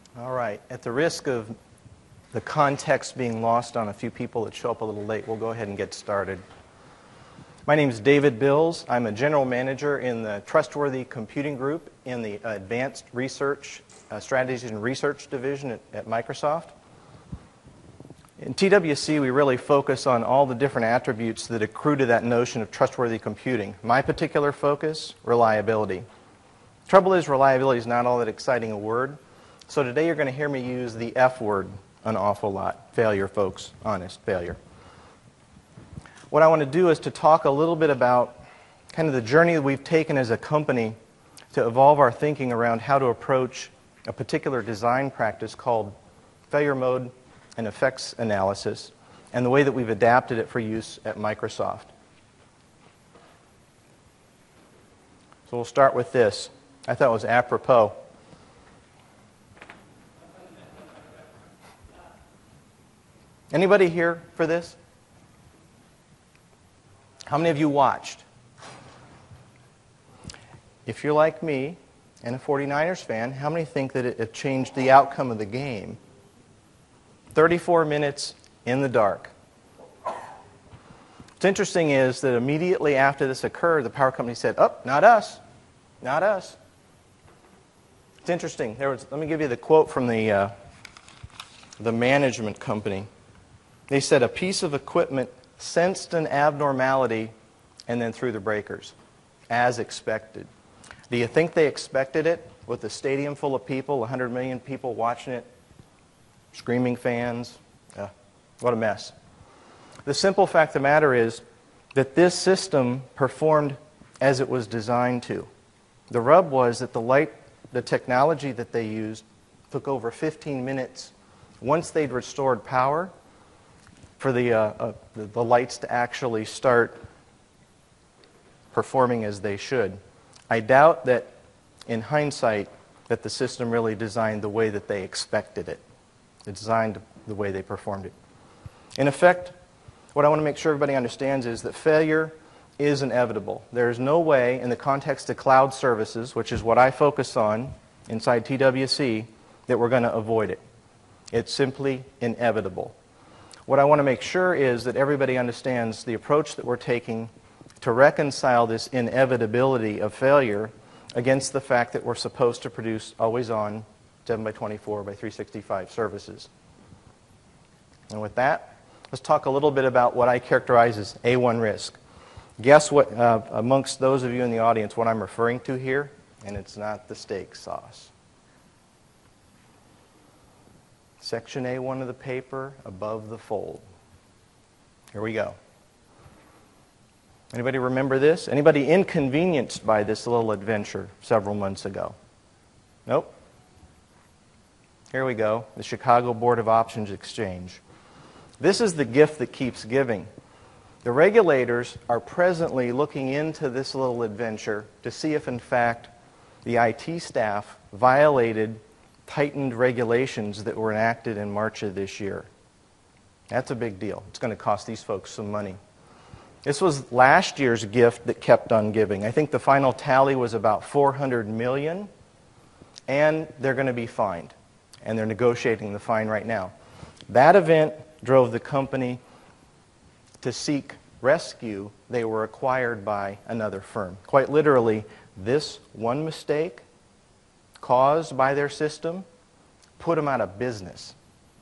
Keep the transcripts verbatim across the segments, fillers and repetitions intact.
All right. At the risk of the context being lost on a few people that show up a little late, we'll go ahead and get started. My name is David Bills. I'm a general manager in the Trustworthy Computing Group in the Advanced Research uh, Strategies and Research Division at, at Microsoft. In T W C, we really focus on all the different attributes that accrue to that notion of trustworthy computing. My particular focus, reliability. Trouble is, reliability is not all that exciting a word. So today you're going to hear me use the F word an awful lot. Failure, folks. Honest failure. What I want to do is to talk a little bit about kind of the journey that we've taken as a company to evolve our thinking around how to approach a particular design practice called failure mode and effects analysis, and the way that we've adapted it for use at Microsoft. So we'll start with this. I thought it was apropos. Anybody here for this? How many of you watched? If you're like me and a forty-niners fan, how many think that it changed the outcome of the game? thirty-four minutes in the dark. What's interesting is that immediately after this occurred, the power company said, "Oh, not us, not us." It's interesting. There was. Let me give you the quote from the uh, the management company. They said, "A piece of equipment sensed an abnormality and then threw the breakers, as expected." Do you think they expected it with a stadium full of people, one hundred million people watching it? Screaming fans. Uh, what a mess. The simple fact of the matter is that this system performed as it was designed to. The rub was that the light, the technology that they used took over fifteen minutes once they'd restored power for the, uh, uh, the, the lights to actually start performing as they should. I doubt that, in hindsight, that the system really designed the way that they expected it. It designed the way they performed it. In effect, what I want to make sure everybody understands is that failure is inevitable. There is no way, in the context of cloud services, which is what I focus on inside T W C, that we're going to avoid it. It's simply inevitable. What I want to make sure is that everybody understands the approach that we're taking to reconcile this inevitability of failure against the fact that we're supposed to produce always-on seven by twenty-four by three sixty-five services. And with that, let's talk a little bit about what I characterize as A one risk. Guess what, uh, amongst those of you in the audience, what I'm referring to here? And it's not the steak sauce. Section A one of the paper, above the fold. Here we go. Anybody remember this? Anybody inconvenienced by this little adventure several months ago? Nope. Here we go. The Chicago Board of Options Exchange. This is the gift that keeps giving. The regulators are presently looking into this little adventure to see if, in fact, the I T staff violated tightened regulations that were enacted in March of this year. That's a big deal. It's going to cost these folks some money. This was last year's gift that kept on giving. I think the final tally was about four hundred million dollars, and they're going to be fined. And they're negotiating the fine right now. That event drove the company to seek rescue. They were acquired by another firm. Quite literally, this one mistake caused by their system put them out of business.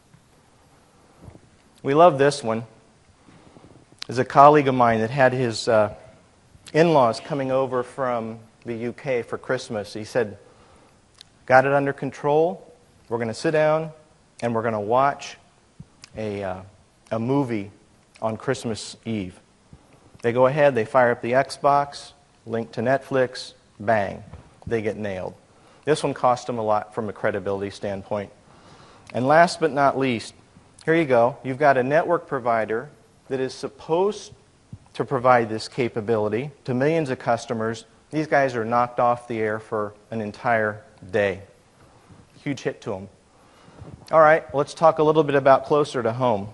We love this one. There's a colleague of mine that had his uh, in-laws coming over from the U K for Christmas. He said, "Got it under control. We're going to sit down and we're going to watch a, uh, a movie on Christmas Eve." They go ahead, they fire up the Xbox, link to Netflix, bang, they get nailed. This one cost them a lot from a credibility standpoint. And last but not least, here you go. You've got a network provider that is supposed to provide this capability to millions of customers. These guys are knocked off the air for an entire day. Huge hit to them. All right, let's talk a little bit about closer to home.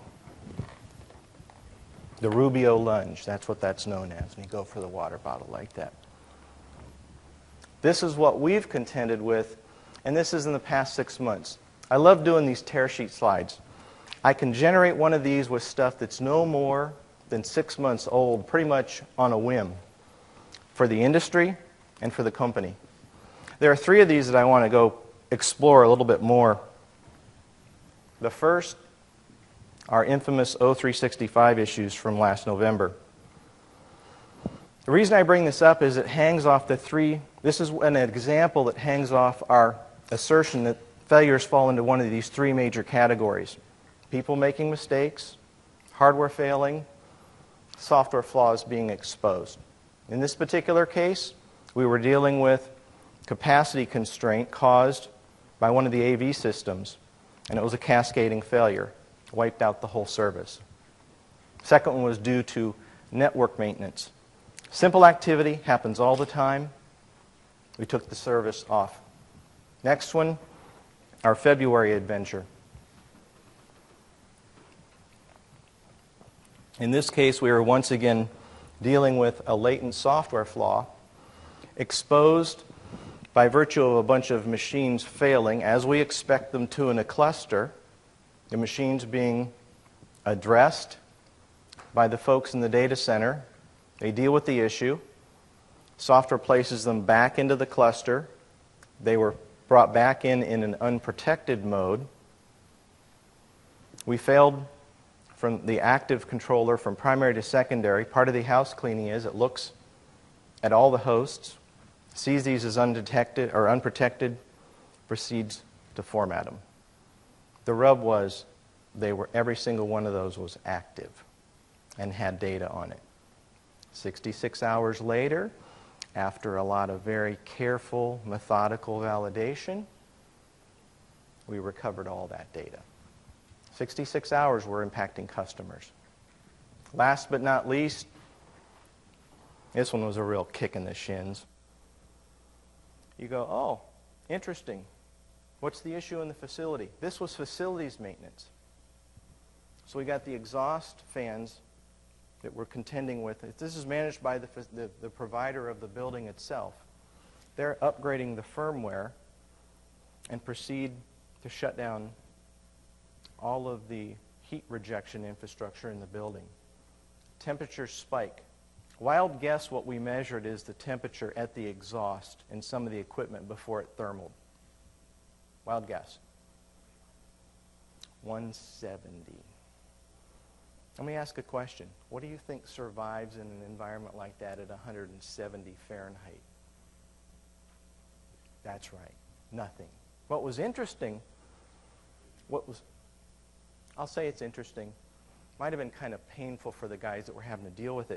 The Rubio lunge, that's what that's known as. And you go for the water bottle like that. This is what we've contended with, and this is in the past six months. I love doing these tear sheet slides. I can generate one of these with stuff that's no more than six months old, pretty much on a whim, for the industry and for the company. There are three of these that I want to go explore a little bit more. The first are infamous O three sixty-five issues from last November. The reason I bring this up is it hangs off the three, this is an example that hangs off our assertion that failures fall into one of these three major categories. People making mistakes, hardware failing, software flaws being exposed. In this particular case, we were dealing with capacity constraint caused by one of the A V systems, and it was a cascading failure. Wiped out the whole service. Second one was due to network maintenance. Simple activity happens all the time. We took the service off. Next one, our February adventure. In this case, we were once again dealing with a latent software flaw exposed by virtue of a bunch of machines failing, as we expect them to in a cluster, the machines being addressed by the folks in the data center. They deal with the issue. Software places them back into the cluster. They were brought back in in an unprotected mode. We failed from the active controller from primary to secondary. Part of the house cleaning is it looks at all the hosts, sees these as undetected or unprotected, proceeds to format them. The rub was they were every single one of those was active and had data on it. sixty-six hours later, after a lot of very careful, methodical validation, we recovered all that data. sixty-six hours were impacting customers. Last but not least, this one was a real kick in the shins. You go, oh, interesting. What's the issue in the facility? This was facilities maintenance. So we got the exhaust fans that we're contending with. This is managed by the, the, the provider of the building itself. They're upgrading the firmware and proceed to shut down all of the heat rejection infrastructure in the building. Temperatures spike. Wild guess what we measured is the temperature at the exhaust in some of the equipment before it thermaled. Wild guess. one seventy. Let me ask a question. What do you think survives in an environment like that at one hundred seventy Fahrenheit? That's right. Nothing. What was interesting, what was, I'll say it's interesting, might have been kind of painful for the guys that were having to deal with it.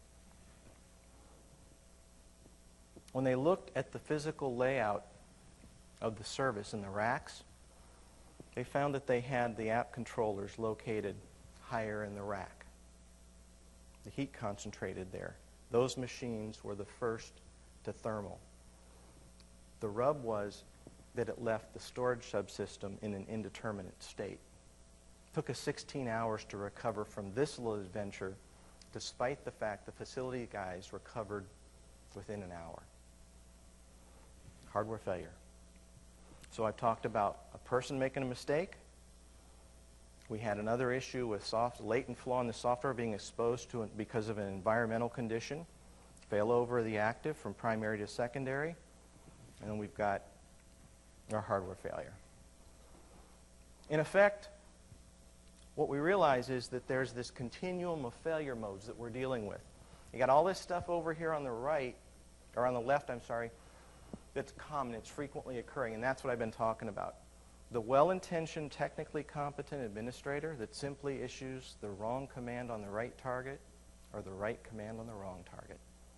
When they looked at the physical layout of the service in the racks, they found that they had the app controllers located higher in the rack. The heat concentrated there. Those machines were the first to thermal. The rub was that it left the storage subsystem in an indeterminate state. It took us sixteen hours to recover from this little adventure, despite the fact the facility guys recovered within an hour. Hardware failure. So I've talked about a person making a mistake. We had another issue with soft, latent flaw in the software being exposed to it because of an environmental condition, failover of the active from primary to secondary, and then we've got our hardware failure. In effect, what we realize is that there's this continuum of failure modes that we're dealing with. You got all this stuff over here on the right, or on the left, I'm sorry, that's common, it's frequently occurring, and that's what I've been talking about. The well-intentioned, technically competent administrator that simply issues the wrong command on the right target or the right command on the wrong target.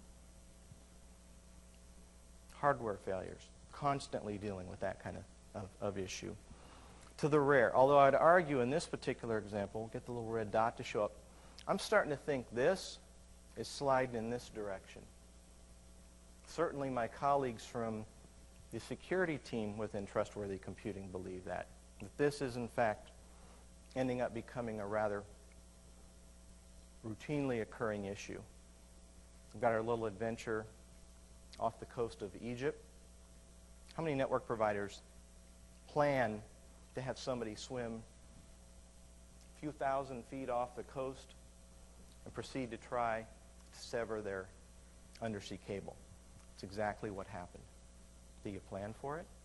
Hardware failures, constantly dealing with that kind of, of, of issue. To the rare, although I'd argue in this particular example, get the little red dot to show up, I'm starting to think this is sliding in this direction. Certainly my colleagues from the security team within Trustworthy Computing believe that, that this is in fact ending up becoming a rather routinely occurring issue. We've got our little adventure off the coast of Egypt. How many network providers plan to have somebody swim a few thousand feet off the coast and proceed to try to sever their undersea cable. It's exactly what happened. Do you plan for it?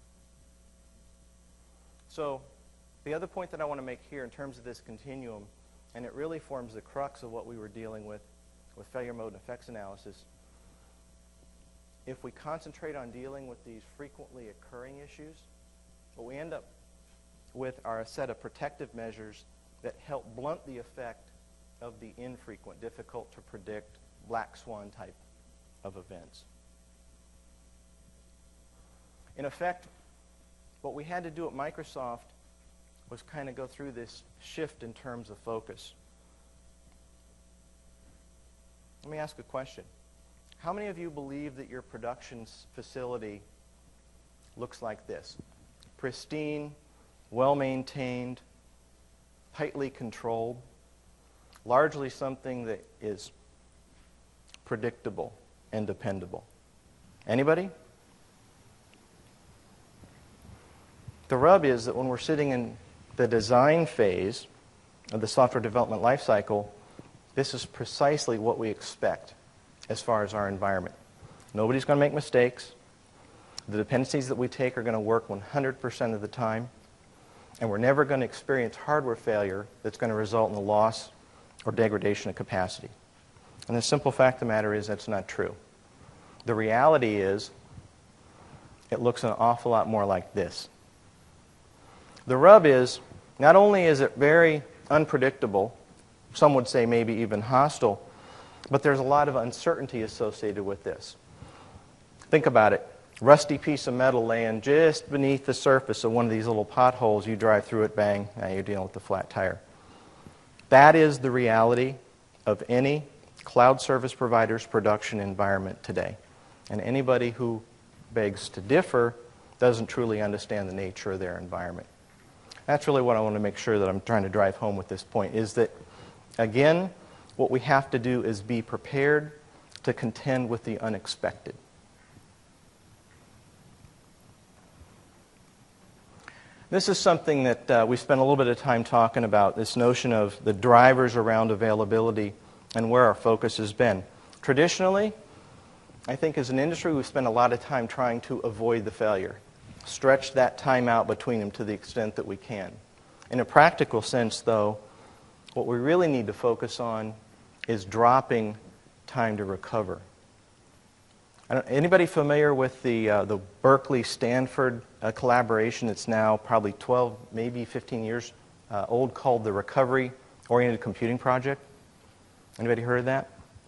So the other point that I want to make here in terms of this continuum, and it really forms the crux of what we were dealing with with failure mode and effects analysis, if we concentrate on dealing with these frequently occurring issues, what we end up with are a set of protective measures that help blunt the effect of the infrequent, difficult to predict, black swan type of events. In effect, what we had to do at Microsoft was kind of go through this shift in terms of focus. Let me ask a question. How many of you believe that your production facility looks like this? Pristine, well-maintained, tightly controlled, largely something that is predictable and dependable. Anybody? The rub is that when we're sitting in the design phase of the software development lifecycle, this is precisely what we expect as far as our environment. Nobody's going to make mistakes. The dependencies that we take are going to work one hundred percent of the time. And we're never going to experience hardware failure that's going to result in the loss or degradation of capacity. And the simple fact of the matter is that's not true. The reality is it looks an awful lot more like this. The rub is, not only is it very unpredictable, some would say maybe even hostile, but there's a lot of uncertainty associated with this. Think about it. Rusty piece of metal laying just beneath the surface of one of these little potholes. You drive through it, bang, now you're dealing with the flat tire. That is the reality of any cloud service provider's production environment today. And anybody who begs to differ doesn't truly understand the nature of their environment. That's really what I want to make sure that I'm trying to drive home with this point, is that, again, what we have to do is be prepared to contend with the unexpected. This is something that uh, we spent a little bit of time talking about, this notion of the drivers around availability and where our focus has been. Traditionally, I think as an industry, we've spent a lot of time trying to avoid the failure, stretch that time out between them to the extent that we can. In a practical sense, though, what we really need to focus on is dropping time to recover. I don't, anybody familiar with the, uh, the Berkeley-Stanford uh, collaboration that's now probably twelve, maybe fifteen years uh, old, called the Recovery-Oriented Computing Project? Anybody heard of that?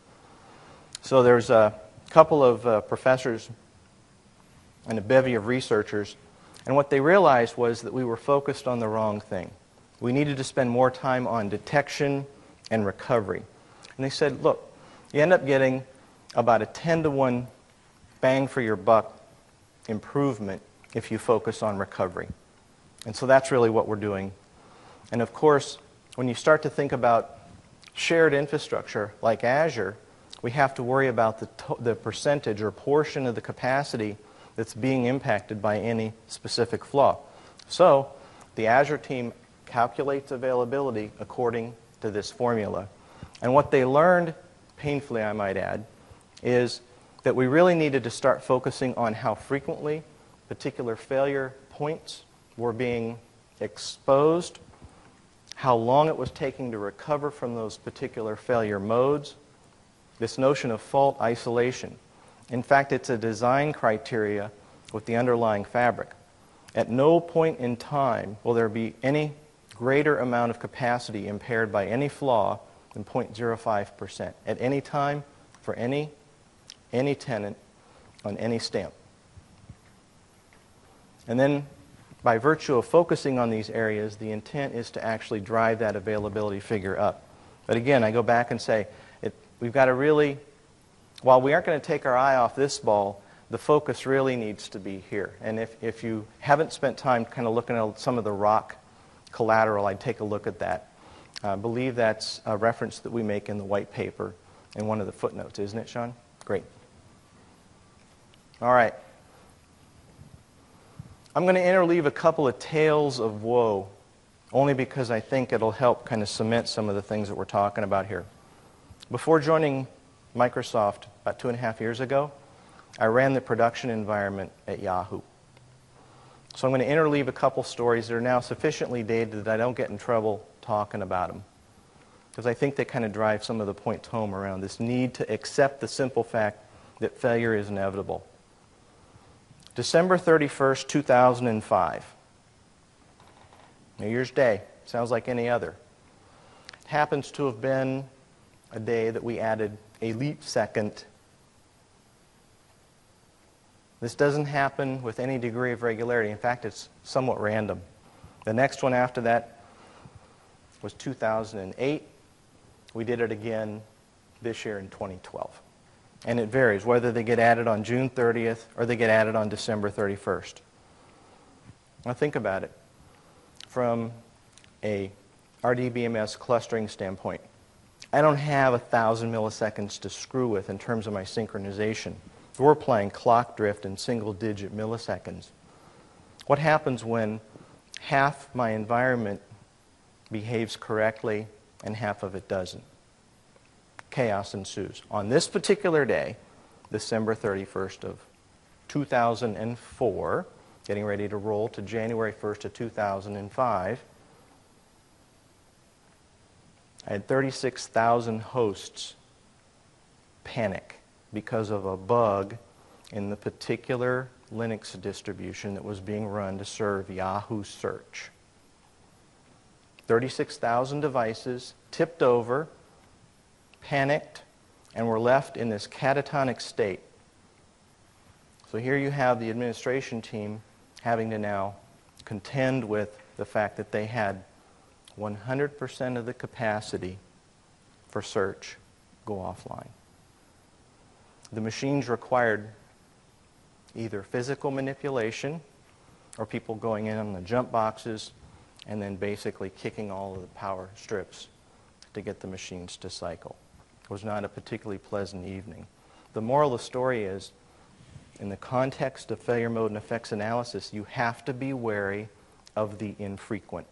So there's a couple of uh, professors and a bevy of researchers, and what they realized was that we were focused on the wrong thing. We needed to spend more time on detection and recovery. And they said, look, you end up getting about a ten to one bang for your buck improvement if you focus on recovery. And so that's really what we're doing. And of course, when you start to think about shared infrastructure like Azure, we have to worry about the, to- the percentage or portion of the capacity that's being impacted by any specific flaw. So the Azure team calculates availability according to this formula. And what they learned, painfully I might add, is that we really needed to start focusing on how frequently particular failure points were being exposed, how long it was taking to recover from those particular failure modes, this notion of fault isolation. In fact, it's a design criteria with the underlying fabric. At no point in time will there be any greater amount of capacity impaired by any flaw than zero point zero five percent at any time for any, any tenant on any stamp. And then, by virtue of focusing on these areas, the intent is to actually drive that availability figure up. But again, I go back and say, it, we've got to really, while we aren't going to take our eye off this ball, the focus really needs to be here. And if, if you haven't spent time kind of looking at some of the rock collateral, I'd take a look at that. I believe that's a reference that we make in the white paper in one of the footnotes, isn't it, Sean? Great. All right. I'm going to interleave a couple of tales of woe, only because I think it'll help kind of cement some of the things that we're talking about here. Before joining Microsoft about two and a half years ago, I ran the production environment at Yahoo. So I'm going to interleave a couple stories that are now sufficiently dated that I don't get in trouble talking about them, because I think they kind of drive some of the points home around this need to accept the simple fact that failure is inevitable. December thirty-first, two thousand five. New Year's Day. Sounds like any other. It happens to have been a day that we added a leap second. This doesn't happen with any degree of regularity. In fact, it's somewhat random. The next one after that was two thousand eight. We did it again this year in twenty twelve. And it varies, whether they get added on June thirtieth or they get added on December thirty-first. Now think about it. From a R D B M S clustering standpoint, I don't have a thousand milliseconds to screw with in terms of my synchronization. We're playing clock drift in single-digit milliseconds. What happens when half my environment behaves correctly and half of it doesn't? Chaos ensues. On this particular day, December thirty-first of two thousand four, getting ready to roll to January first of two thousand five, I had thirty-six thousand hosts panic because of a bug in the particular Linux distribution that was being run to serve Yahoo Search. thirty-six thousand devices tipped over, panicked, and were left in this catatonic state. So here you have the administration team having to now contend with the fact that they had one hundred percent of the capacity for search go offline. The machines required either physical manipulation or people going in on the jump boxes and then basically kicking all of the power strips to get the machines to cycle. It was not a particularly pleasant evening. The moral of the story is, in the context of failure mode and effects analysis, you have to be wary of the infrequent.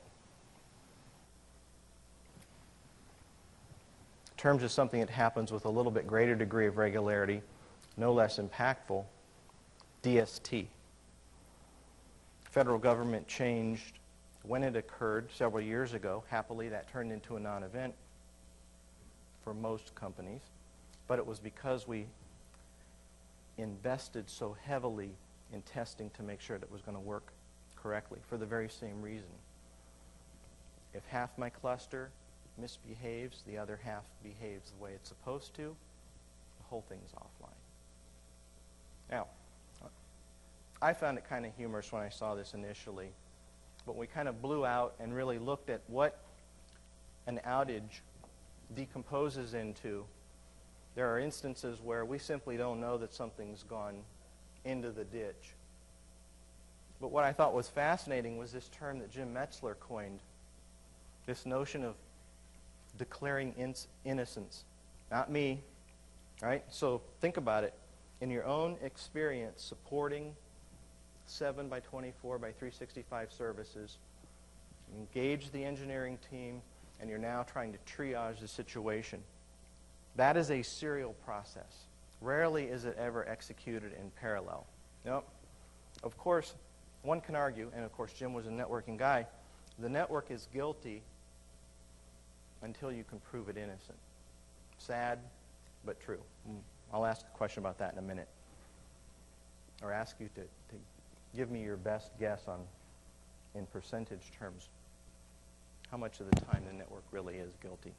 In terms of something that happens with a little bit greater degree of regularity, no less impactful, D S T. Federal government changed when it occurred several years ago. Happily, that turned into a non-event for most companies, but it was because we invested so heavily in testing to make sure that it was going to work correctly for the very same reason. If half my cluster misbehaves, the other half behaves the way it's supposed to, the whole thing's offline. Now, I found it kind of humorous when I saw this initially, but we kind of blew out and really looked at what an outage decomposes into. There are instances where we simply don't know that something's gone into the ditch. But what I thought was fascinating was this term that Jim Metzler coined, this notion of declaring in innocence. Not me, right? So think about it. In your own experience supporting seven by twenty-four by three sixty-five services, you engage the engineering team, and you're now trying to triage the situation. That is a serial process. Rarely is it ever executed in parallel. Now, of course, one can argue, and of course Jim was a networking guy, the network is guilty until you can prove it innocent. Sad, but true. I'll ask a question about that in a minute. Or ask you to, to give me your best guess on, in percentage terms, how much of the time the network really is guilty.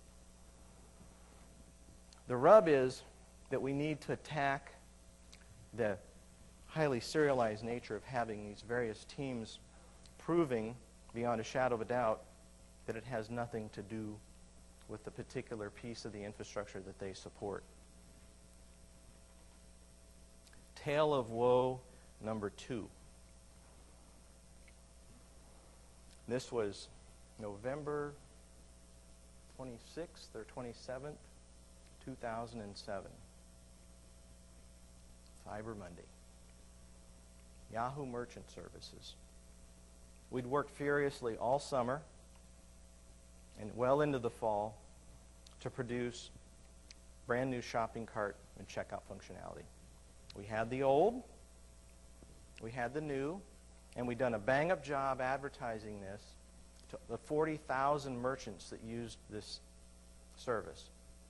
The rub is that we need to attack the highly serialized nature of having these various teams proving beyond a shadow of a doubt that it has nothing to do with the particular piece of the infrastructure that they support. Tale of woe number two. This was November twenty-sixth or twenty-seventh, two thousand seven. Cyber Monday. Yahoo Merchant Services. We'd worked furiously all summer and well into the fall to produce brand new shopping cart and checkout functionality. We had the old, we had the new, and we'd done a bang-up job advertising this to the forty thousand merchants that used this service.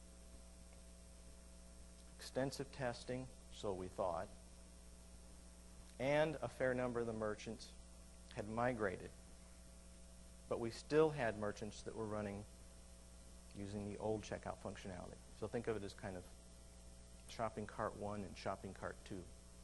Extensive testing, so we thought, and a fair number of the merchants had migrated. But we still had merchants that were running using the old checkout functionality. So think of it as kind of shopping cart one and shopping cart two.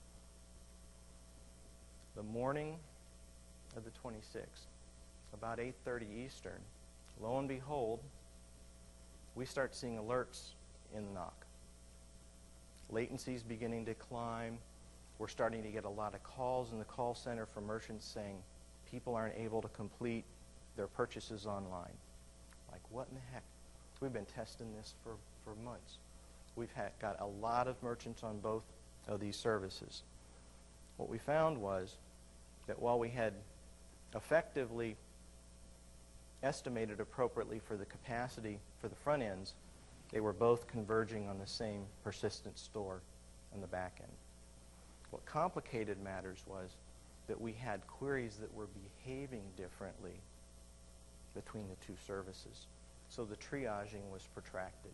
The morning of the twenty-sixth, about eight thirty Eastern, lo and behold, we start seeing alerts in the N O C. Latency's beginning to climb. We're starting to get a lot of calls in the call center from merchants saying people aren't able to complete their purchases online. Like, what in the heck? We've been testing this for, for months. We've had, got a lot of merchants on both of these services. What we found was that while we had effectively estimated appropriately for the capacity for the front ends, they were both converging on the same persistent store on the back end. What complicated matters was that we had queries that were behaving differently between the two services. So the triaging was protracted.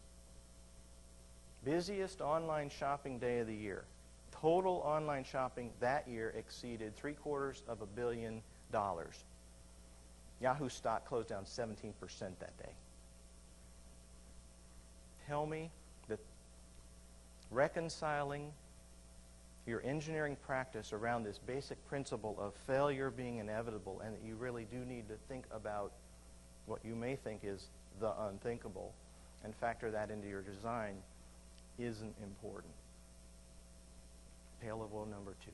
Busiest online shopping day of the year. Total online shopping that year exceeded three quarters of a billion dollars. Yahoo stock closed down seventeen percent that day. Tell me that reconciling your engineering practice around this basic principle of failure being inevitable and that you really do need to think about what you may think is the unthinkable and factor that into your design isn't important. Pail of woe number two.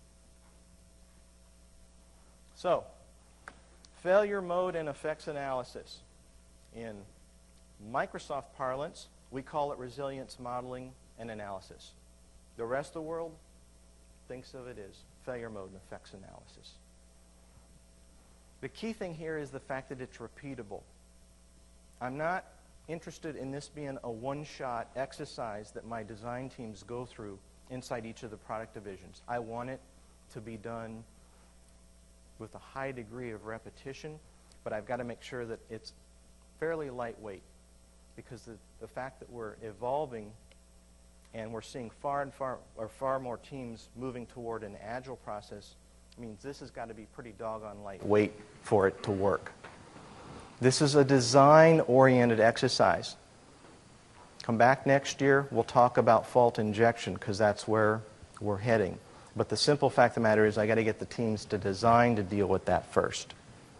So, failure mode and effects analysis. In Microsoft parlance, we call it resilience modeling and analysis. The rest of the world thinks of it as failure mode and effects analysis. The key thing here is the fact that it's repeatable. I'm not interested in this being a one-shot exercise that my design teams go through inside each of the product divisions. I want it to be done with a high degree of repetition, but I've got to make sure that it's fairly lightweight, because the, the fact that we're evolving and we're seeing far and far or far more teams moving toward an agile process means this has got to be pretty doggone lightweight for it to work. This is a design-oriented exercise. Come back next year, we'll talk about fault injection, because that's where we're heading. But the simple fact of the matter is I got to get the teams to design to deal with that first.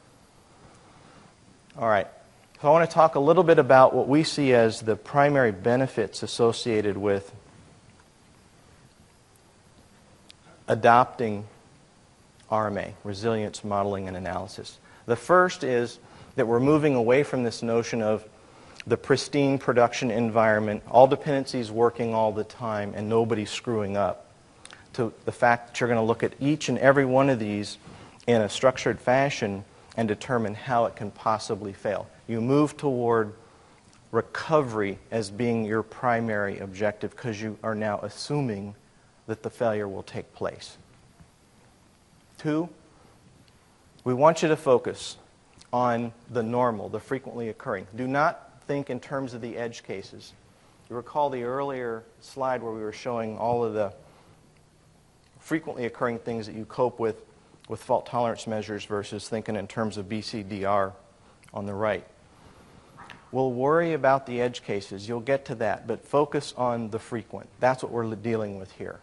All right. So I want to talk a little bit about what we see as the primary benefits associated with adopting R M A, resilience modeling and analysis. The first is that we're moving away from this notion of the pristine production environment, all dependencies working all the time, and nobody screwing up, to the fact that you're going to look at each and every one of these in a structured fashion and determine how it can possibly fail. You move toward recovery as being your primary objective because you are now assuming that the failure will take place. Two, we want you to focus on the normal, the frequently occurring. Do not think in terms of the edge cases. You recall the earlier slide where we were showing all of the frequently occurring things that you cope with with fault tolerance measures versus thinking in terms of B C D R on the right. We'll worry about the edge cases. You'll get to that, but focus on the frequent. That's what we're dealing with here.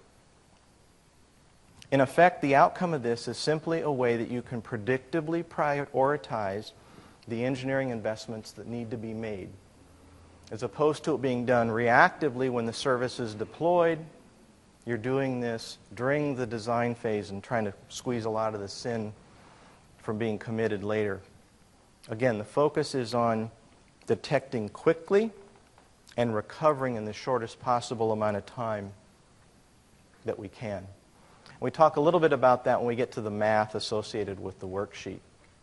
In effect, the outcome of this is simply a way that you can predictably prioritize the engineering investments that need to be made, as opposed to it being done reactively when the service is deployed. You're doing this during the design phase and trying to squeeze a lot of the sin from being committed later. Again, the focus is on detecting quickly and recovering in the shortest possible amount of time that we can. We talk a little bit about that when we get to the math associated with the worksheet.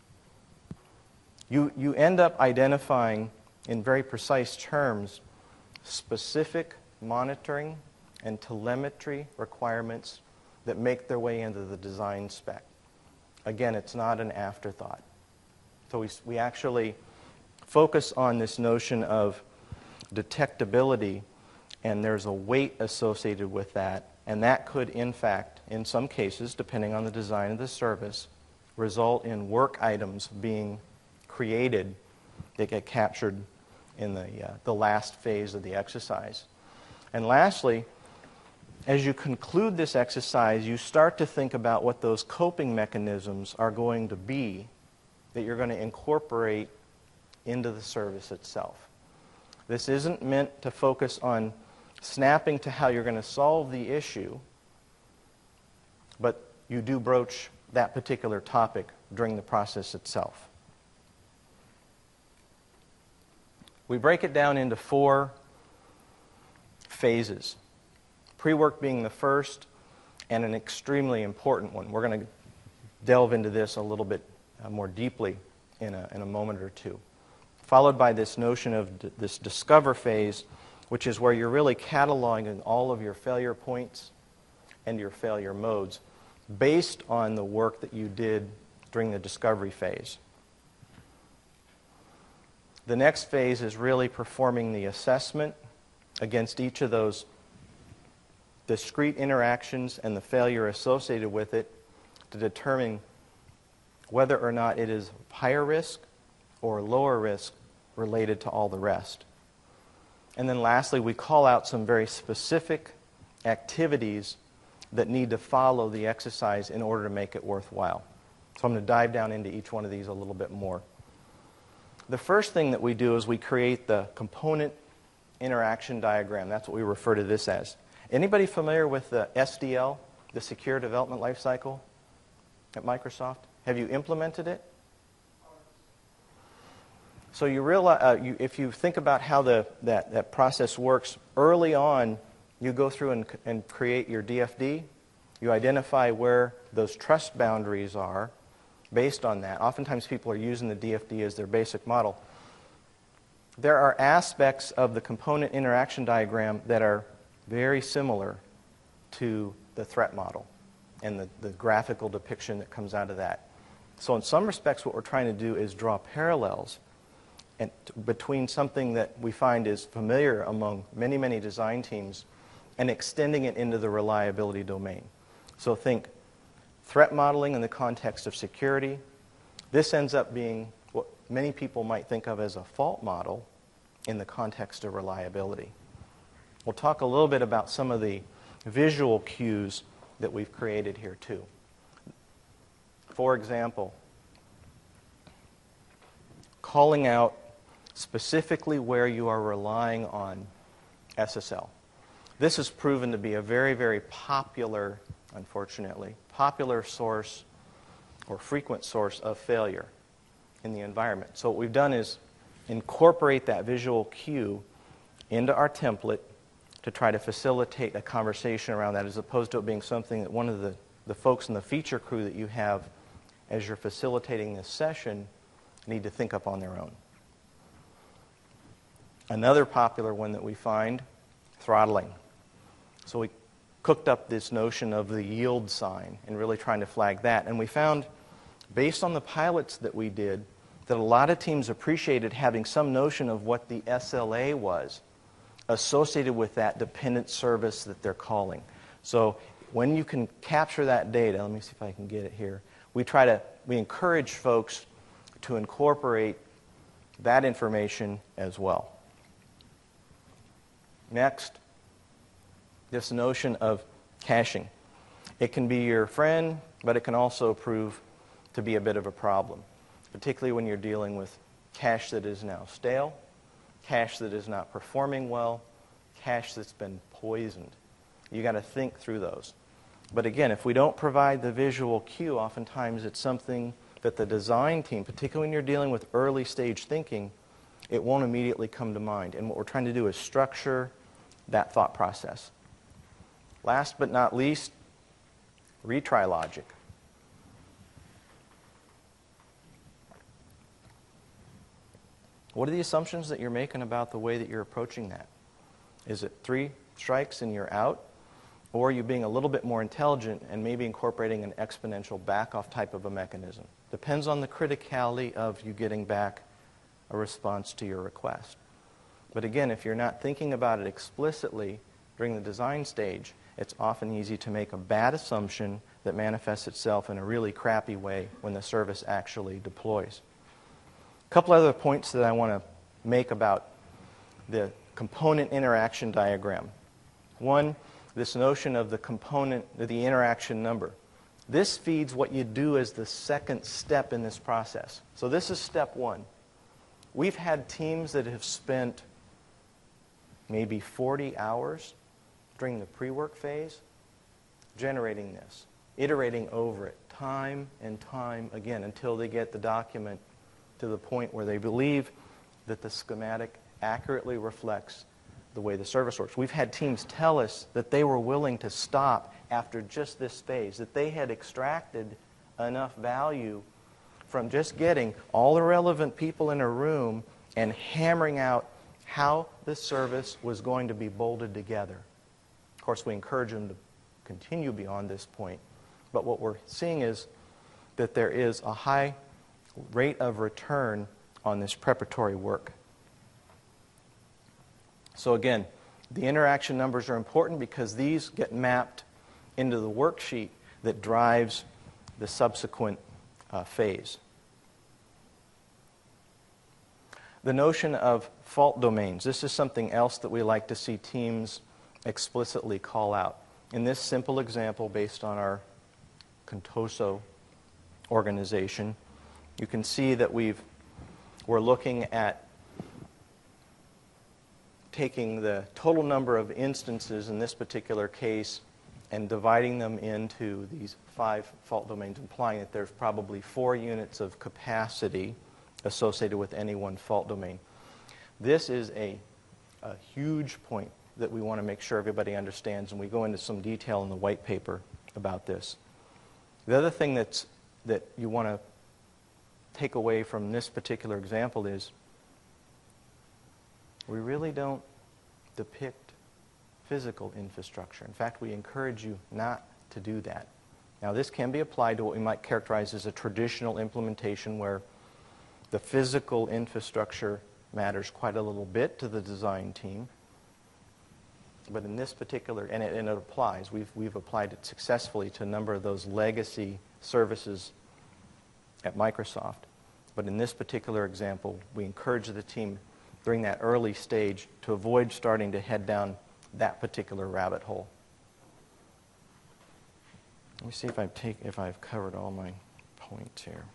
You, you end up identifying, in very precise terms, specific monitoring and telemetry requirements that make their way into the design spec. Again, it's not an afterthought. So we, we actually focus on this notion of detectability, and there's a weight associated with that, and that could, in fact, in some cases, depending on the design of the service, result in work items being created that get captured in the, uh, the last phase of the exercise. And lastly, as you conclude this exercise, you start to think about what those coping mechanisms are going to be that you're going to incorporate into the service itself. This isn't meant to focus on snapping to how you're going to solve the issue, but you do broach that particular topic during the process itself. We break it down into four phases. Pre-work being the first, and an extremely important one. We're going to delve into this a little bit uh, more deeply in a, in a moment or two. Followed by this notion of d- this discover phase, which is where you're really cataloging all of your failure points and your failure modes based on the work that you did during the discovery phase. The next phase is really performing the assessment against each of those discrete interactions and the failure associated with it to determine whether or not it is higher risk or lower risk related to all the rest. And then lastly, we call out some very specific activities that need to follow the exercise in order to make it worthwhile. So I'm going to dive down into each one of these a little bit more. The first thing that we do is we create the component interaction diagram. That's what we refer to this as. Anybody familiar with the S D L, the Secure Development Lifecycle at Microsoft? Have you implemented it? So you realize, uh, you, if you think about how the, that, that process works, early on you go through and, and create your D F D. You identify where those trust boundaries are based on that. Oftentimes people are using the D F D as their basic model. There are aspects of the component interaction diagram that are very similar to the threat model and the, the graphical depiction that comes out of that. So in some respects what we're trying to do is draw parallels and between something that we find is familiar among many, many design teams and extending it into the reliability domain. So think threat modeling in the context of security. This ends up being what many people might think of as a fault model in the context of reliability. We'll talk a little bit about some of the visual cues that we've created here too. For example, calling out specifically where you are relying on S S L. This has proven to be a very, very popular, unfortunately, popular source or frequent source of failure in the environment. So what we've done is incorporate that visual cue into our template to try to facilitate a conversation around that, as opposed to it being something that one of the, the folks in the feature crew that you have as you're facilitating this session need to think up on their own. Another popular one that we find, throttling. So we cooked up this notion of the yield sign and really trying to flag that. And we found, based on the pilots that we did, that a lot of teams appreciated having some notion of what the S L A was associated with that dependent service that they're calling. So when you can capture that data, let me see if I can get it here, we try to, we encourage folks to incorporate that information as well. Next, this notion of caching. It can be your friend, but it can also prove to be a bit of a problem, particularly when you're dealing with cache that is now stale, cache that is not performing well, cache that's been poisoned. You got to think through those. But again, if we don't provide the visual cue, oftentimes it's something that the design team, particularly when you're dealing with early stage thinking, it won't immediately come to mind. And what we're trying to do is structure that thought process. Last but not least, Retry logic. What are the assumptions that you're making about the way that you're approaching that? Is it three strikes and you're out? Or are you being a little bit more intelligent and maybe incorporating an exponential back-off type of a mechanism? Depends on the criticality of you getting back a response to your request. But again, if you're not thinking about it explicitly during the design stage, it's often easy to make a bad assumption that manifests itself in a really crappy way when the service actually deploys. A couple other points that I want to make about the component interaction diagram. One, this notion of the component, the interaction number. This feeds what you do as the second step in this process. So this is step one. We've had teams that have spent maybe forty hours during the pre-work phase generating this, iterating over it time and time again until they get the document to the point where they believe that the schematic accurately reflects the way the service works. We've had teams tell us that they were willing to stop after just this phase, that they had extracted enough value from just getting all the relevant people in a room and hammering out how the service was going to be bolted together. Of course, we encourage them to continue beyond this point, but what we're seeing is that there is a high rate of return on this preparatory work. So again, the interaction numbers are important because these get mapped into the worksheet that drives the subsequent uh, phase. The notion of fault domains. This is something else that we like to see teams explicitly call out. In this simple example based on our Contoso organization, you can see that we've, we're looking at taking the total number of instances in this particular case and dividing them into these five fault domains, implying that there's probably four units of capacity associated with any one fault domain. This is a, a huge point that we want to make sure everybody understands, and we go into some detail in the white paper about this. The other thing that's, that you want to take away from this particular example is we really don't depict physical infrastructure. In fact, we encourage you not to do that. Now, this can be applied to what we might characterize as a traditional implementation where the physical infrastructure matters quite a little bit to the design team. But in this particular, and it, and it applies, we've, we've applied it successfully to a number of those legacy services at Microsoft. But in this particular example, we encourage the team during that early stage to avoid starting to head down that particular rabbit hole. Let me see if I've, take, if I've covered all my points here.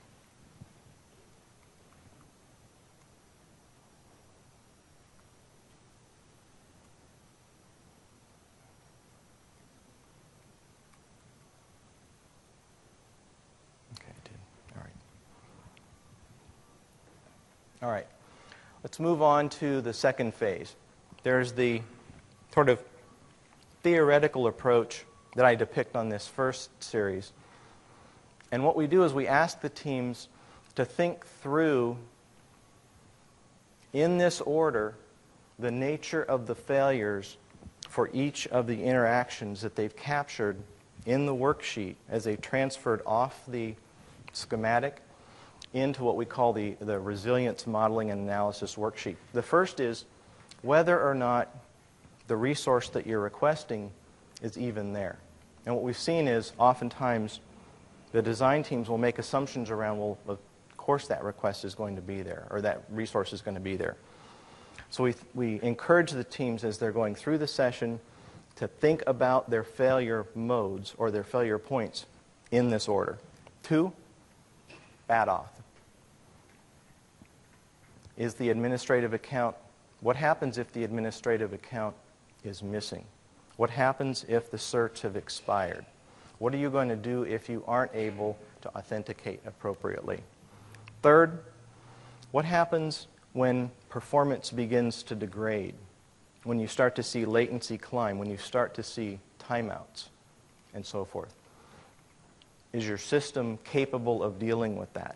All right, let's move on to the second phase. There's the sort of theoretical approach that I depict on this first series. And what we do is we ask the teams to think through, in this order, the nature of the failures for each of the interactions that they've captured in the worksheet as they transferred off the schematic into what we call the, the resilience modeling and analysis worksheet. The first is whether or not the resource that you're requesting is even there. And what we've seen is oftentimes the design teams will make assumptions around, well, of course that request is going to be there, or that resource is going to be there. So we, we encourage the teams as they're going through the session to think about their failure modes or their failure points in this order. Two, bad auth. Is the administrative account, what happens if the administrative account is missing? What happens if the certs have expired? What are you going to do if you aren't able to authenticate appropriately? Third, what happens when performance begins to degrade? When you start to see latency climb, when you start to see timeouts, and so forth. Is your system capable of dealing with that?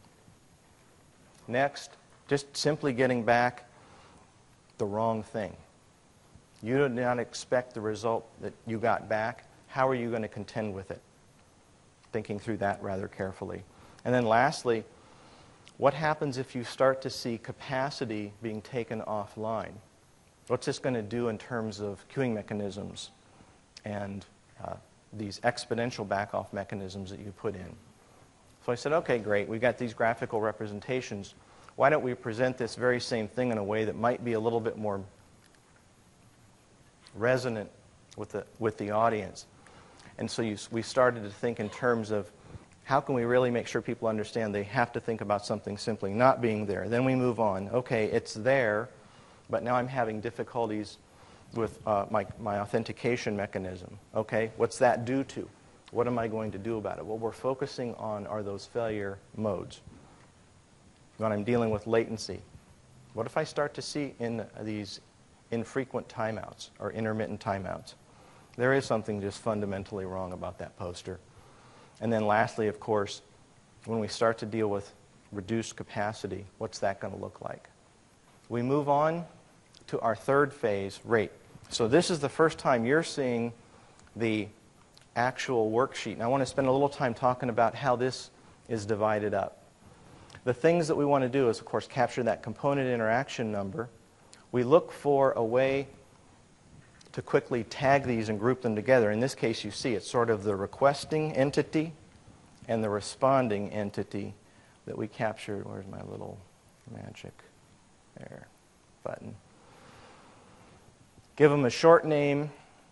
Next, just simply getting back the wrong thing. You did not expect the result that you got back. How are you going to contend with it? Thinking through that rather carefully. And then lastly, what happens if you start to see capacity being taken offline? What's this going to do in terms of queuing mechanisms and uh, these exponential back-off mechanisms that you put in? So I said, okay, great. We've got these graphical representations. Why don't we present this very same thing in a way that might be a little bit more resonant with the, with the audience? And so you, we started to think in terms of how can we really make sure people understand they have to think about something simply not being there. Then we move on. Okay, it's there, but now I'm having difficulties with uh, my, my authentication mechanism. Okay, what's that due to? What am I going to do about it? What we're focusing on are those failure modes. When I'm dealing with latency, what if I start to see in these infrequent timeouts or intermittent timeouts? There is something just fundamentally wrong about that poster. And then lastly, of course, when we start to deal with reduced capacity, what's that going to look like? We move on to our third phase, rate. So this is the first time you're seeing the actual worksheet. And I want to spend a little time talking about how this is divided up. The things that we want to do is, of course, capture that component interaction number. We look for a way to quickly tag these and group them together. In this case, you see it's sort of the requesting entity and the responding entity that we captured. Where's my little magic there button? Give them a short name.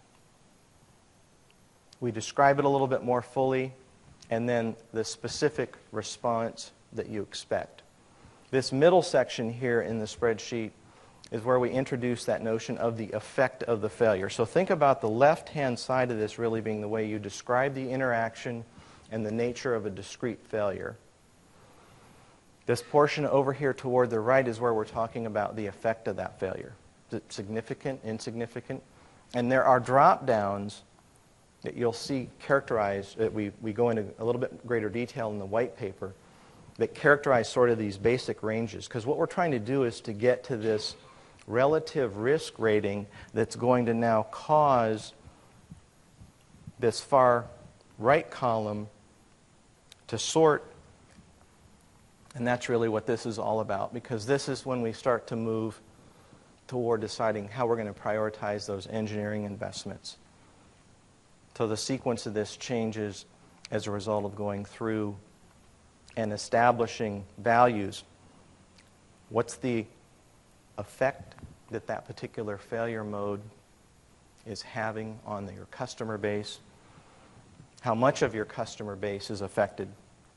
We describe it a little bit more fully, and then the specific response that you expect. This middle section here in the spreadsheet is where we introduce that notion of the effect of the failure. So think about the left-hand side of this really being the way you describe the interaction and the nature of a discrete failure. This portion over here toward the right is where we're talking about the effect of that failure. Is it significant, insignificant? And there are drop-downs that you'll see characterized, that we, we go into a little bit greater detail in the white paper, that characterize sort of these basic ranges. Because what we're trying to do is to get to this relative risk rating that's going to now cause this far right column to sort. And that's really what this is all about, because this is when we start to move toward deciding how we're going to prioritize those engineering investments. So the sequence of this changes as a result of going through and establishing values. What's the effect that that particular failure mode is having on your customer base? How much of your customer base is affected?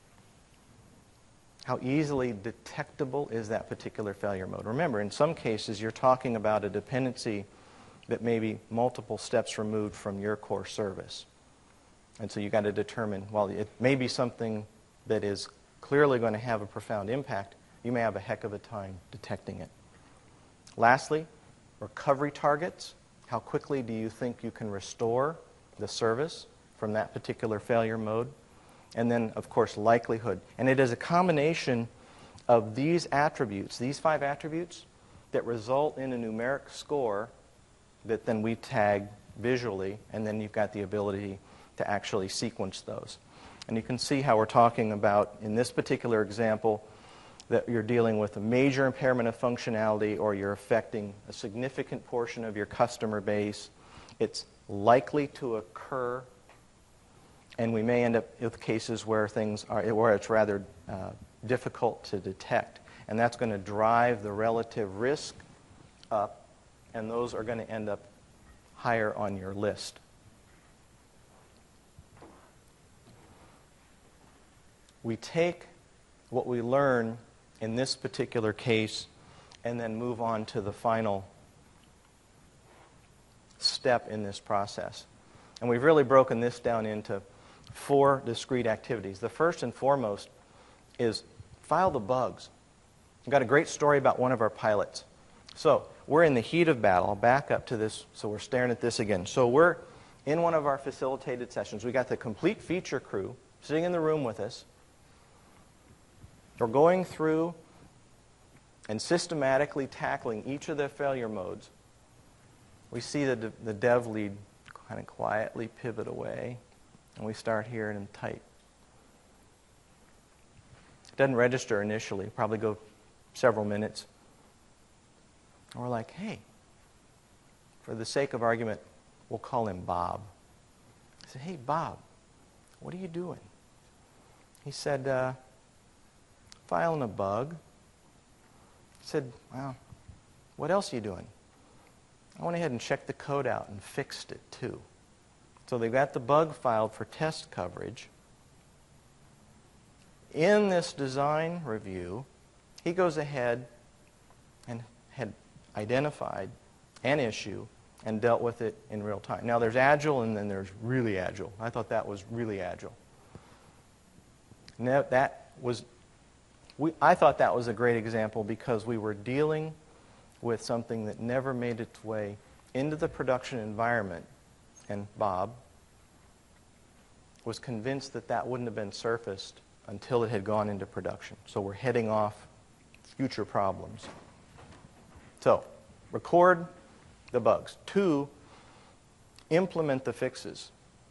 How easily detectable is that particular failure mode? Remember, in some cases, you're talking about a dependency that may be multiple steps removed from your core service. And so you've got to determine, well, it may be something that is clearly going to have a profound impact. You may have a heck of a time detecting it. Lastly, recovery targets. How quickly do you think you can restore the service from that particular failure mode? And then, of course, likelihood. And it is a combination of these attributes, these five attributes, that result in a numeric score that then we tag visually, and then you've got the ability to actually sequence those. And you can see how we're talking about, in this particular example, that you're dealing with a major impairment of functionality, or you're affecting a significant portion of your customer base. It's likely to occur, and we may end up with cases where things are, where it's rather uh, difficult to detect. And that's going to drive the relative risk up, and those are going to end up higher on your list. We take what we learn in this particular case and then move on to the final step in this process. And we've really broken this down into four discrete activities. The first and foremost is file the bugs. We've got a great story about one of our pilots. So we're in the heat of battle. I'll back up to this, so we're staring at this again. So we're in one of our facilitated sessions. We got the complete feature crew sitting in the room with us. We're going through and systematically tackling each of the failure modes. We see the, de- the dev lead kind of quietly pivot away, and we start here and type. It doesn't register initially, probably go several minutes. And we're like, hey, for the sake of argument, we'll call him Bob. I said, hey, Bob, what are you doing? He said, uh, filing a bug. I said, well, what else are you doing? I went ahead and checked the code out and fixed it too. So they got the bug filed for test coverage. In this design review, he goes ahead and had identified an issue and dealt with it in real time. Now there's agile and then there's really agile. I thought that was really agile. Now, that was, we, I thought that was a great example because we were dealing with something that never made its way into the production environment, and Bob was convinced that that wouldn't have been surfaced until it had gone into production. So we're heading off future problems. So, record the bugs. Two, implement the fixes.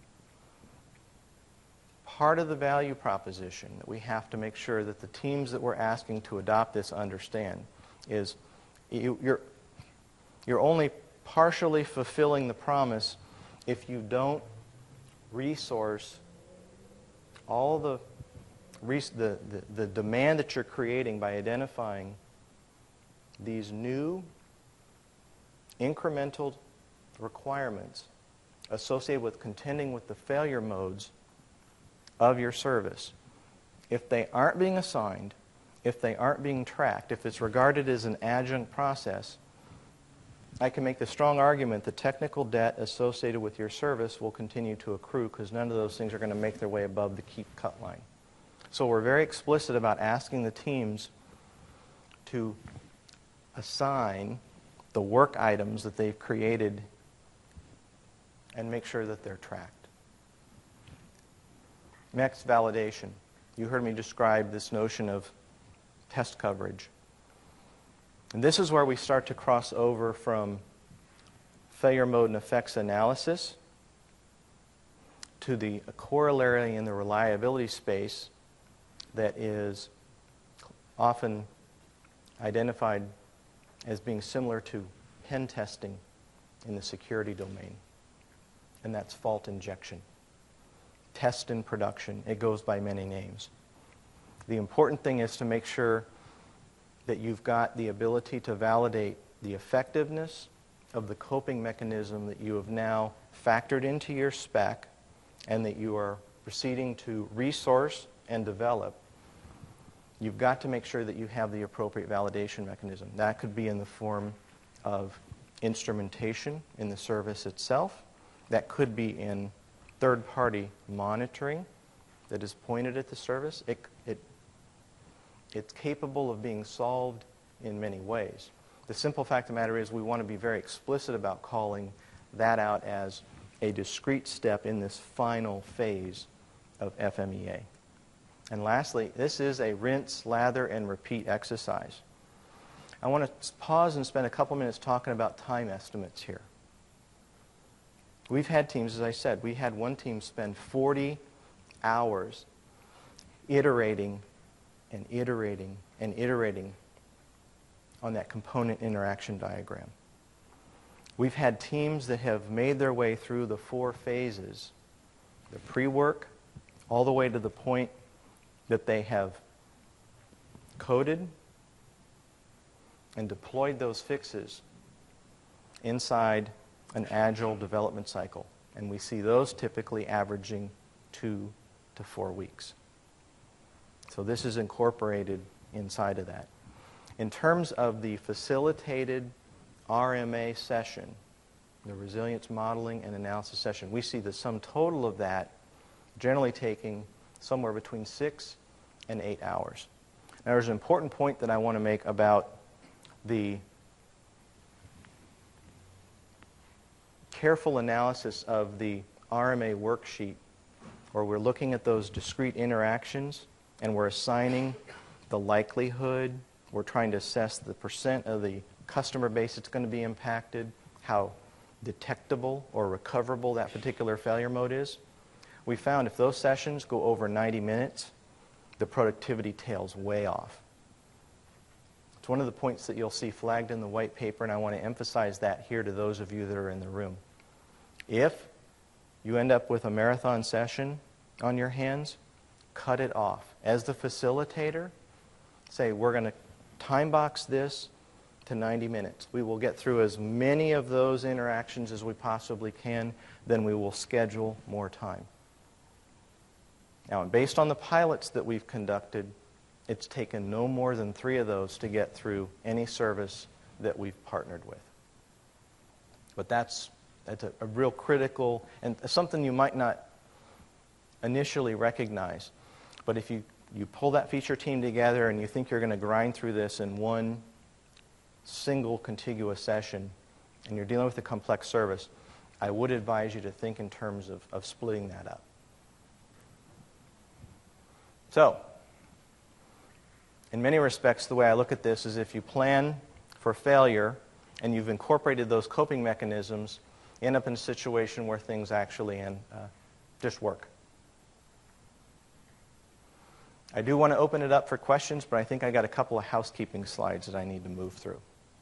Part of the value proposition that we have to make sure that the teams that we're asking to adopt this understand is you, you're, you're only partially fulfilling the promise if you don't resource all the, the, the, the demand that you're creating by identifying these new incremental requirements associated with contending with the failure modes of your service. If they aren't being assigned, if they aren't being tracked, if it's regarded as an adjunct process, I can make the strong argument the technical debt associated with your service will continue to accrue because none of those things are going to make their way above the keep cut line. So we're very explicit about asking the teams to assign the work items that they've created and make sure that they're tracked. Next, validation. You heard me describe this notion of test coverage. And this is where we start to cross over from failure mode and effects analysis to the corollary in the reliability space that is often identified as being similar to pen testing in the security domain, and that's fault injection. Test in production. It goes by many names. The important thing is to make sure that you've got the ability to validate the effectiveness of the coping mechanism that you have now factored into your spec and that you are proceeding to resource and develop. You've got to make sure that you have the appropriate validation mechanism. That could be in the form of instrumentation in the service itself. That could be in third-party monitoring that is pointed at the service. It, it, it's capable of being solved in many ways. The simple fact of the matter is we want to be very explicit about calling that out as a discrete step in this final phase of F M E A. And lastly, this is a rinse, lather, and repeat exercise. I want to pause and spend a couple minutes talking about time estimates here. We've had teams, as I said, we had one team spend forty hours iterating and iterating and iterating on that component interaction diagram. We've had teams that have made their way through the four phases, the pre-work, all the way to the point that they have coded and deployed those fixes inside an agile development cycle. And we see those typically averaging two to four weeks. So this is incorporated inside of that. In terms of the facilitated R M A session, the resilience modeling and analysis session, we see the sum total of that generally taking somewhere between six and eight hours. Now there's an important point that I want to make about the careful analysis of the R M A worksheet or we're looking at those discrete interactions and we're assigning the likelihood, we're trying to assess the percent of the customer base that's going to be impacted, how detectable or recoverable that particular failure mode is. We found if those sessions go over ninety minutes, the productivity tails way off. It's one of the points that you'll see flagged in the white paper, and I want to emphasize that here to those of you that are in the room. If you end up with a marathon session on your hands, cut it off. As the facilitator, say, we're going to time box this to ninety minutes. We will get through as many of those interactions as we possibly can, then we will schedule more time. Now, based on the pilots that we've conducted, it's taken no more than three of those to get through any service that we've partnered with. But that's, that's a, a real critical, and something you might not initially recognize. But if you, you pull that feature team together and you think you're going to grind through this in one single contiguous session, and you're dealing with a complex service, I would advise you to think in terms of, of splitting that up. So, in many respects, the way I look at this is if you plan for failure and you've incorporated those coping mechanisms, you end up in a situation where things actually end, uh, just work. I do want to open it up for questions, but I think I got a couple of housekeeping slides that I need to move through.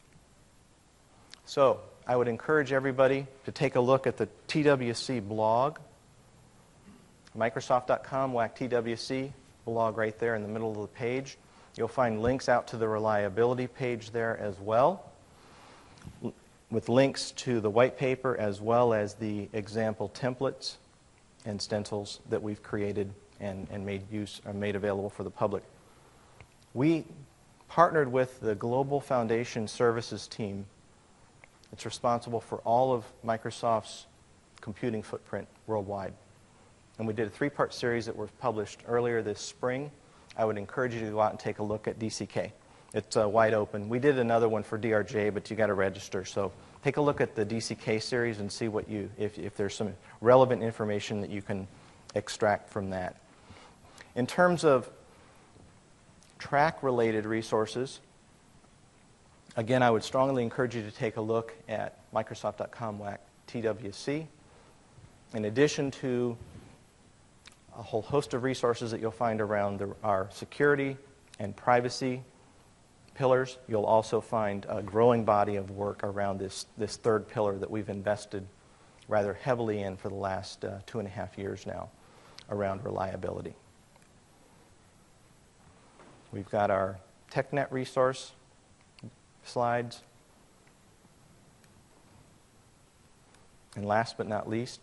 So, I would encourage everybody to take a look at the T W C blog, Microsoft dot com, whack T W C blog right there in the middle of the page. You'll find links out to the reliability page there as well, with links to the white paper as well as the example templates and stencils that we've created and, and made use or made available for the public. We partnered with the Global Foundation Services team. It's responsible for all of Microsoft's computing footprint worldwide. And we did a three-part series that was published earlier this spring. I would encourage you to go out and take a look at D C K. It's uh, wide open. We did another one for D R J, but you got to register. So take a look at the D C K series and see what you, if, if there's some relevant information that you can extract from that. In terms of track-related resources, again, I would strongly encourage you to take a look at Microsoft dot com whack T W C. In addition to a whole host of resources that you'll find around the, our security and privacy pillars, you'll also find a growing body of work around this, this third pillar that we've invested rather heavily in for the last uh, two and a half years now around reliability. We've got our TechNet resource slides. And last but not least,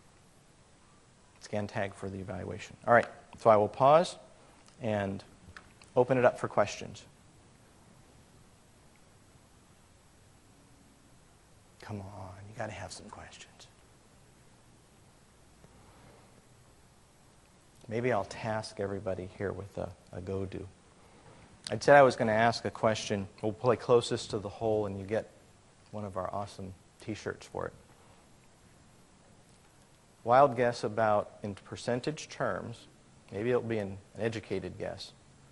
scan tag for the evaluation. All right, so I will pause and open it up for questions. Come on, you got to have some questions. Maybe I'll task everybody here with a, a go-do. I said I was going to ask a question. We'll play closest to the hole, and you get one of our awesome T-shirts for it. Wild guess about, in percentage terms, maybe it'll be an, an educated guess.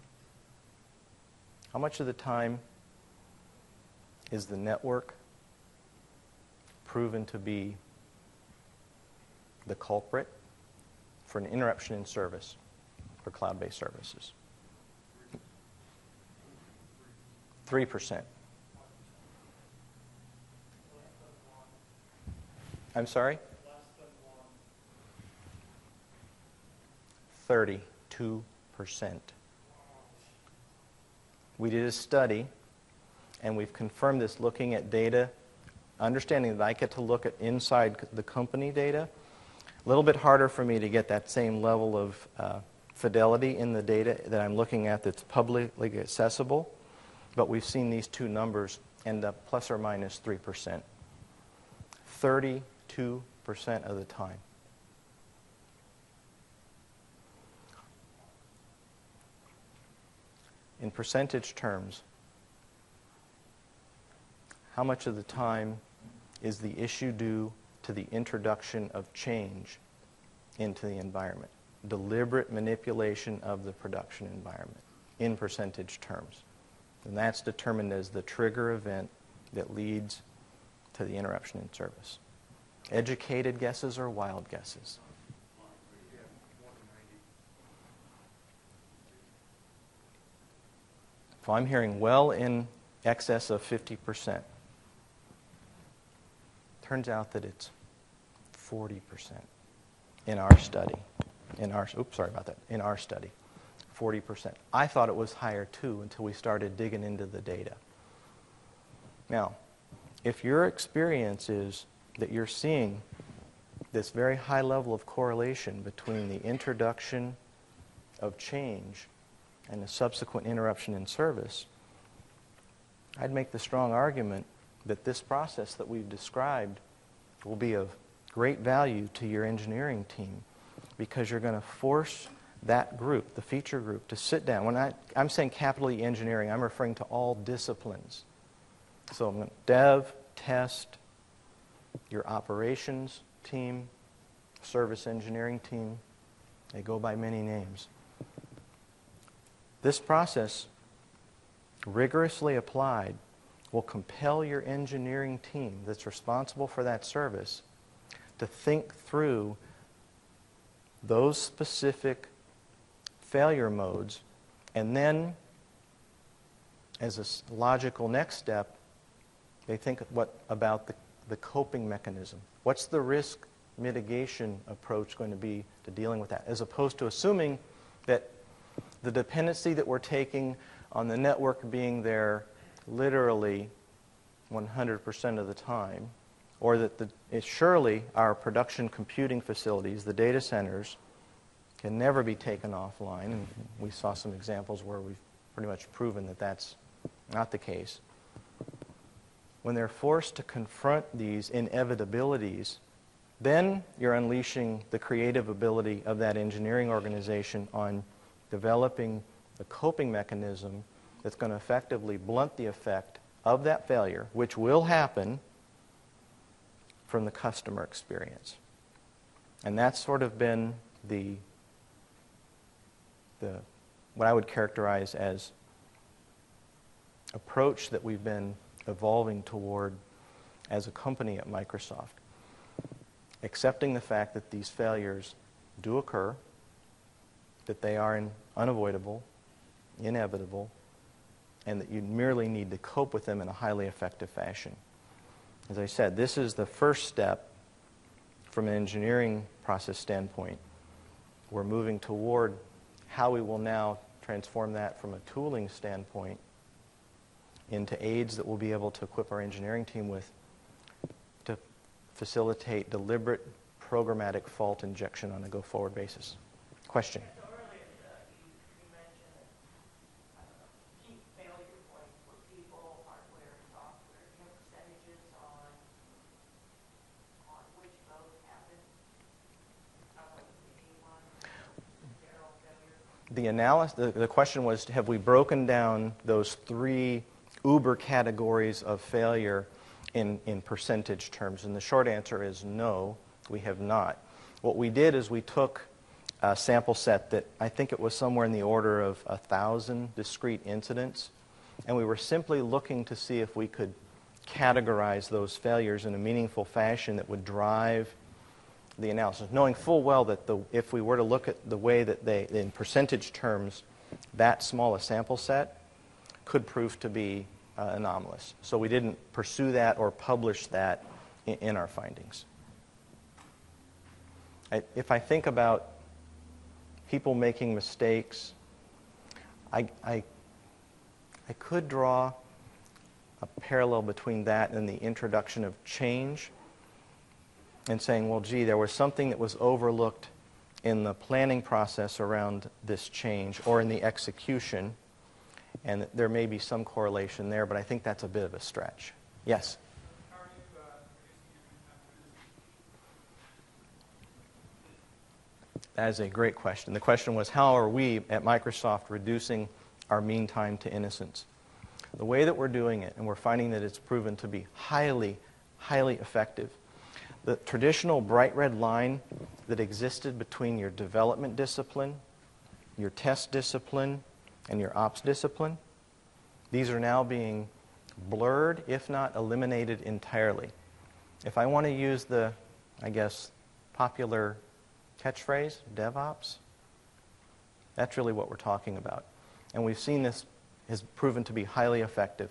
How much of the time is the network proven to be the culprit for an interruption in service for cloud-based services? three percent. I'm sorry? thirty-two percent. We did a study, and we've confirmed this looking at data, understanding that I get to look at inside the company data. A little bit harder for me to get that same level of uh, fidelity in the data that I'm looking at that's publicly accessible, but we've seen these two numbers end up plus or minus three percent. thirty-two percent of the time. In percentage terms, how much of the time is the issue due to the introduction of change into the environment? deliberate manipulation of the production environment in percentage terms. And that's determined as the trigger event that leads to the interruption in service. Educated guesses or wild guesses? So I'm hearing well in excess of fifty percent. Turns out that it's forty percent in our study. In our, oops, sorry about that. In our study, forty percent. I thought it was higher too until we started digging into the data. Now, if your experience is that you're seeing this very high level of correlation between the introduction of change and the subsequent interruption in service, I'd make the strong argument that this process that we've described will be of great value to your engineering team, because you're going to force that group, the feature group, to sit down. When I, I'm saying capital E engineering, I'm referring to all disciplines. So I'm going to dev, test, your operations team, service engineering team. They go by many names. This process, rigorously applied, will compel your engineering team that's responsible for that service to think through those specific failure modes, and then, as a logical next step, they think what about the, the coping mechanism. What's the risk mitigation approach going to be to dealing with that, as opposed to assuming that the dependency that we're taking on the network being there literally one hundred percent of the time, or that the, it, surely our production computing facilities, the data centers, can never be taken offline. And we saw some examples where we've pretty much proven that that's not the case. When they're forced to confront these inevitabilities, then you're unleashing the creative ability of that engineering organization on developing the coping mechanism that's going to effectively blunt the effect of that failure, which will happen from the customer experience. And that's sort of been the, the what I would characterize as approach that we've been evolving toward as a company at Microsoft. Accepting the fact that these failures do occur, that they are in, unavoidable, inevitable, and that you merely need to cope with them in a highly effective fashion. As I said, this is the first step from an engineering process standpoint. We're moving toward how we will now transform that from a tooling standpoint into aids that we'll be able to equip our engineering team with to facilitate deliberate programmatic fault injection on a go-forward basis. Question? The analysis, the, the question was, have we broken down those three uber categories of failure in, in percentage terms? And the short answer is no, we have not. What we did is we took a sample set that I think it was somewhere in the order of a thousand discrete incidents, and we were simply looking to see if we could categorize those failures in a meaningful fashion that would drive the analysis, knowing full well that the, if we were to look at the way that they, in percentage terms, that small a sample set could prove to be uh, anomalous. So we didn't pursue that or publish that in, in our findings. I, if I think about people making mistakes, I, I, I could draw a parallel between that and the introduction of change, and saying, well, gee, there was something that was overlooked in the planning process around this change or in the execution, and there may be some correlation there, but I think that's a bit of a stretch. Yes? How are you uh, reducing your mean time to innocence? That is a great question. The question was, how are we at Microsoft reducing our mean time to innocence? The way that we're doing it, and we're finding that it's proven to be highly, highly effective. The traditional bright red line that existed between your development discipline, your test discipline, and your ops discipline. These are now being blurred, if not eliminated entirely. If I want to use the, I guess, popular catchphrase, DevOps, that's really what we're talking about. And we've seen this has proven to be highly effective.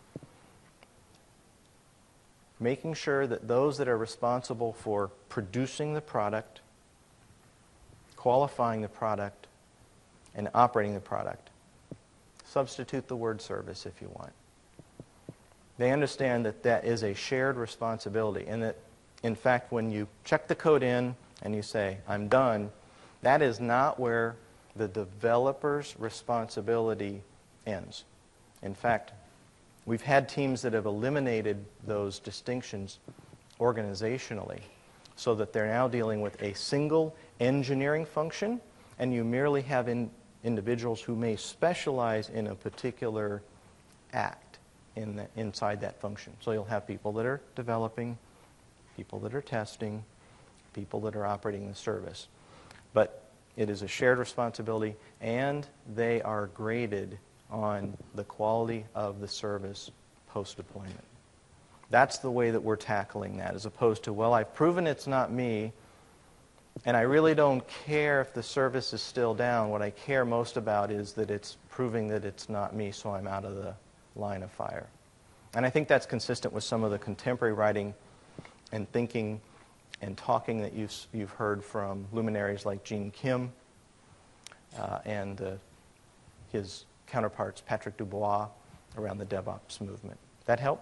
Making sure that those that are responsible for producing the product, qualifying the product, and operating the product, substitute the word service if you want. They understand that that is a shared responsibility, and that, in fact, when you check the code in and you say, I'm done, that is not where the developer's responsibility ends. In fact, we've had teams that have eliminated those distinctions organizationally so that they're now dealing with a single engineering function, and you merely have in, individuals who may specialize in a particular act in the, inside that function. So you'll have people that are developing, people that are testing, people that are operating the service. But it is a shared responsibility, and they are graded on the quality of the service post-deployment. That's the way that we're tackling that, as opposed to, well, I've proven it's not me, and I really don't care if the service is still down. What I care most about is that it's proving that it's not me, so I'm out of the line of fire. And I think that's consistent with some of the contemporary writing and thinking and talking that you've, you've heard from luminaries like Gene Kim uh, and uh, his counterparts, Patrick Dubois, around the DevOps movement. That help?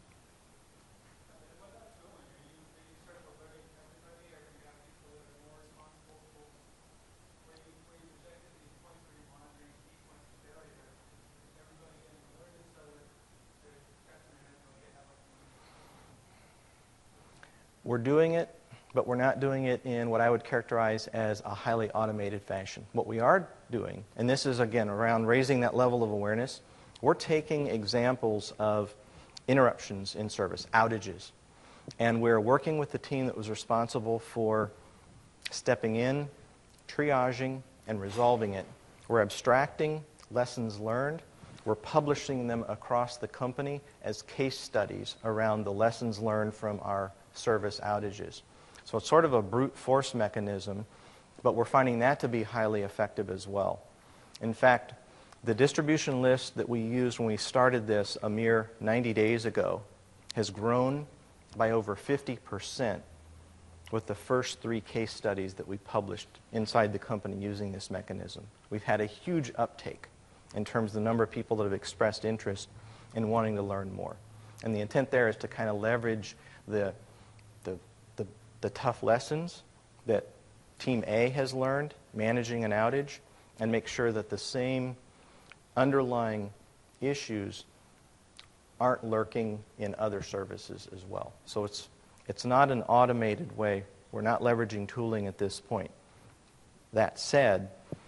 We're doing it, but we're not doing it in what I would characterize as a highly automated fashion. What we are doing, and this is, again, around raising that level of awareness, we're taking examples of interruptions in service, outages, and we're working with the team that was responsible for stepping in, triaging, and resolving it. We're abstracting lessons learned. We're publishing them across the company as case studies around the lessons learned from our service outages. So it's sort of a brute force mechanism, but we're finding that to be highly effective as well. In fact, the distribution list that we used when we started this a mere ninety days ago has grown by over fifty percent with the first three case studies that we published inside the company using this mechanism. We've had a huge uptake in terms of the number of people that have expressed interest in wanting to learn more. And the intent there is to kind of leverage the The, the, the tough lessons that Team A has learned managing an outage and make sure that the same underlying issues aren't lurking in other services as well. So it's, it's not an automated way. We're not leveraging tooling at this point. That said,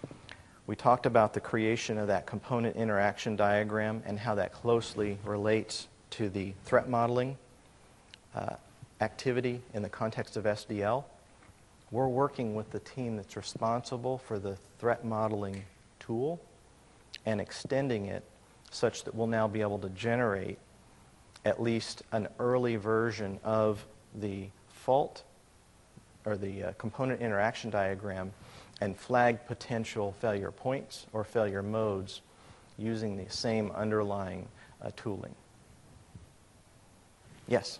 we talked about the creation of that component interaction diagram and how that closely relates to the threat modeling uh, activity in the context of S D L. We're working with the team that's responsible for the threat modeling tool and extending it such that we'll now be able to generate at least an early version of the fault or the uh, component interaction diagram and flag potential failure points or failure modes using the same underlying uh, tooling. Yes?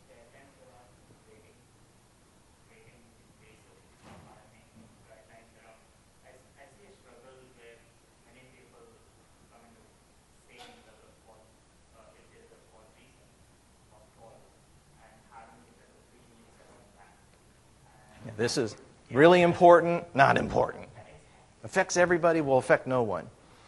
This is really important, not important. Affects everybody, will affect no one.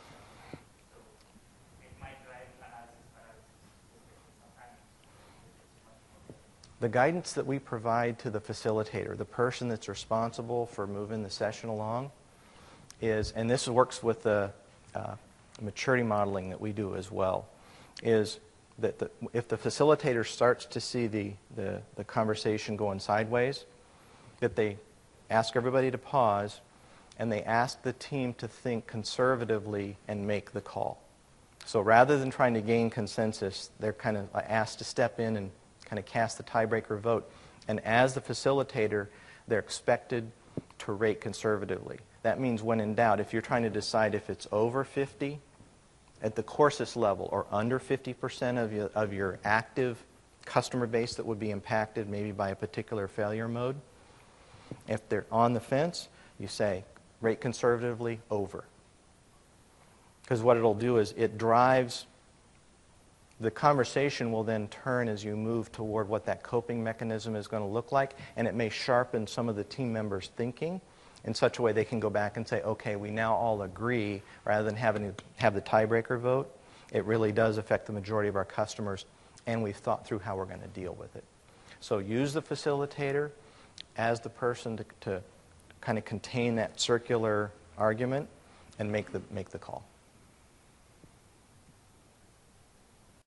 The guidance that we provide to the facilitator, the person that's responsible for moving the session along, is, and this works with the uh, maturity modeling that we do as well, is that the, if the facilitator starts to see the, the, the conversation going sideways, that they ask everybody to pause, and they ask the team to think conservatively and make the call. So rather than trying to gain consensus, they're kind of asked to step in and kind of cast the tiebreaker vote. And as the facilitator, they're expected to rate conservatively. That means when in doubt, if you're trying to decide if it's over fifty at the courses level or under fifty percent of your, of your active customer base that would be impacted maybe by a particular failure mode, if they're on the fence, you say, rate conservatively over. Because what it'll do is it drives, the conversation will then turn as you move toward what that coping mechanism is going to look like, and it may sharpen some of the team members' thinking in such a way they can go back and say, okay, we now all agree, rather than having to have the tiebreaker vote. It really does affect the majority of our customers, and we've thought through how we're going to deal with it. So use the facilitator as the person to, to kind of contain that circular argument and make the, make the call.